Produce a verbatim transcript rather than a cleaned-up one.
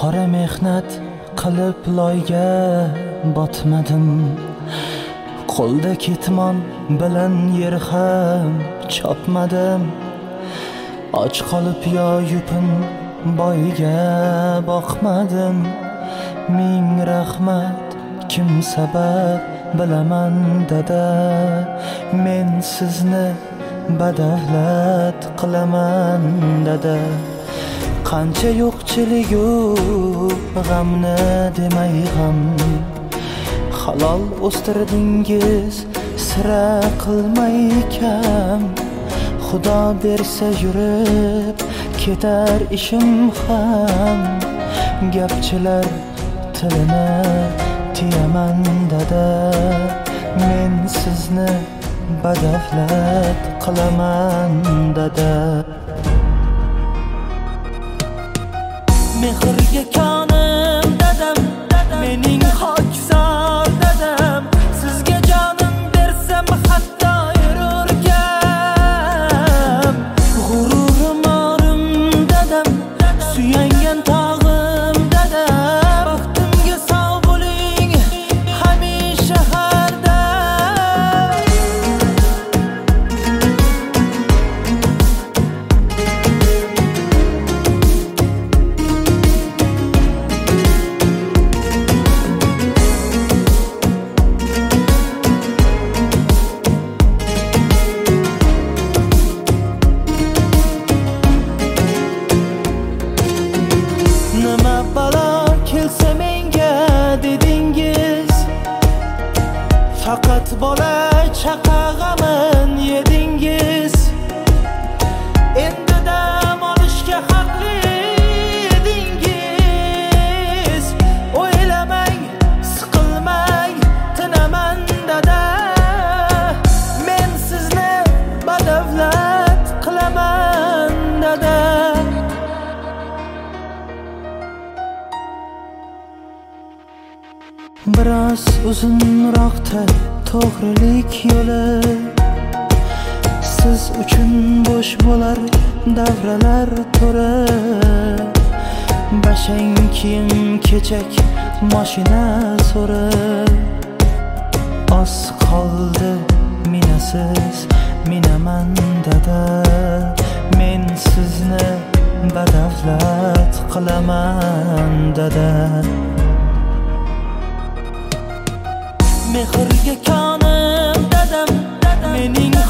qora mehnat qilib loyga botmadim, qo'lda ketmon bilan yer ham chopmadim. Och qolib yo yupun boyga boqmadim. Ming rahmat, kim sabab bilaman dada. Men sizni badavlat qilaman dada. Qancha yo'qchiligu g'amni demay g'am, halol o'stirdingiz sira qilmay kam. Xudo bersa yurib ketar ishim ham, gapchilar tilini tiyaman dada. Men sizni badavlat qilaman dada. Mehrga konim dadam, mening xokisor dadam. Sizga jonim bersam hatto yururgam. G'ururim orim dadam, suyangan tog'im dadam. Baxtimga sog' bo'ling hamisha har dam. Nima balo kelsa menga dedingiz, faqat bola chaqa g'amin yedingiz. Endi dam olishga haqli edingiz. O'ylamang, siqilmang, tinaman dada. Men sizni badavlat qilaman dada. Biroz uzunroqda to'g'rilik yo'li, siz uchun bo'sh bo'lar davralar to'ri. Bashang kiyim kechak mashina so'ri. Oz qoldi minasiz minaman dada. Men sizni badavlat qilaman dada. Mehrga konim dadam, mening